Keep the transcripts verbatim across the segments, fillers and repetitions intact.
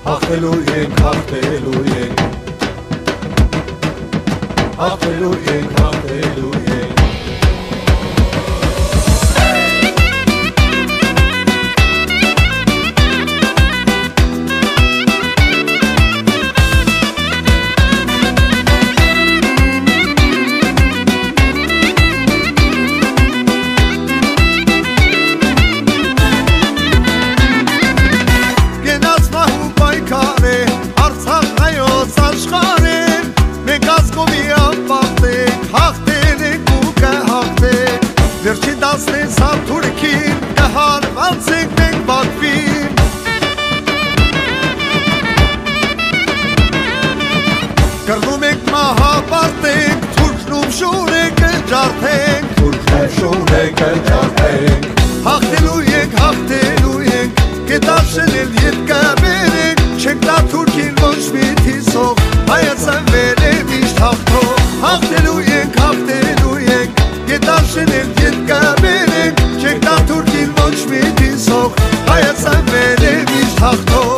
Հաղթելու ենք, հաղթելու ենք, հաղթելու ենք, հաղթելու ենք Վերջին դասնից հատուրքին կհարվանցենք մենք բակվին Կրնում ենք մահապարտենք, թուրքնում շուր ենք ջարդենք Թուրքներ շուր ենք ջարդենք Հաղթելու ենք, հաղթելու ենք, կետաշել էլ ետ կբերենք Չենք դա թուրքին ոչ մի թիսով, հայացան վեր է միշտ հաղթող Հաղթելու ենք, հաղթելու ենք, կետաշել էլ ետ կբերենք Չենք դա թուրքին ոչ մի թիսով, հայացան վեր է միշտ հաղթող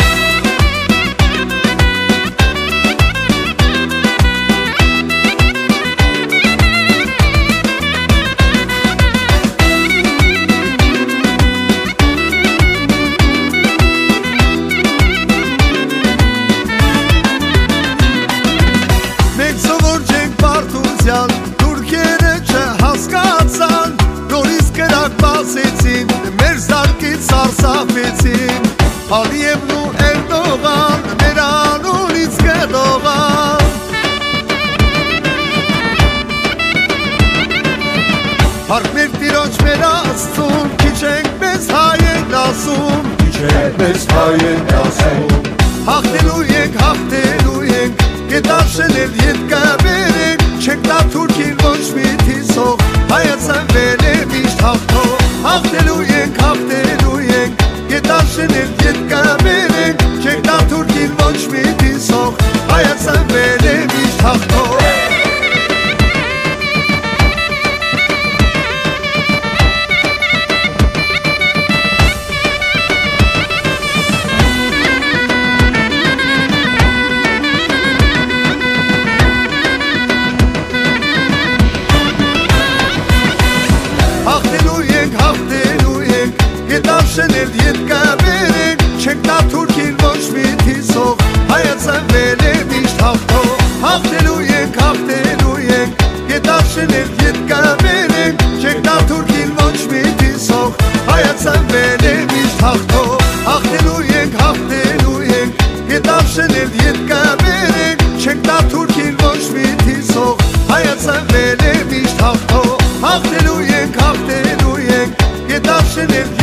Թուրքերը չհասկացան, նորից կրակ բացեցին, մեր զարկից սարսափեցին Ալիևն ու Էրդողան, մեր անունից կդողան Հարկ մեր տիրոջ մեր աստծուն, քիչ ենք մեզ հայ ենք ասում Քիչ ենք մեզ հայ ենք ասում Հաղթելու ենք, հաղթելու ենք, կետաշել էլ ետ կբերենք Չենք դա թուրքին ոչ մի թիսով, հայացան վեր է միշտ հաղթող Հաղթելու ենք, հաղթելու ենք, կետաշել էլ ետ կբերենք Չենք դա թուրքին ոչ մի թիսով, հայացան վեր է միշտ հաղթող Կետաշել էլ ետ կբերենք, չենք դա թուրքին ոչ մի թիսով, հայացան վեր է միշտ հաղթող Հաղթելու ենք, հաղթելու ենք, կետաշել էլ ետ կբերենք, չենք դա թուրքին ոչ մի թիսով, հայացան վեր է միշտ հաղթող Հաղթելու ենք, հաղթելու ենք, կետաշել էլ ետ կբերենք, չենք դա թուրքին ոչ մի թիսով, հայացան վեր է միշտ հաղթող Հաղթելու ենք, հաղթելու ենք, կետաշել էլ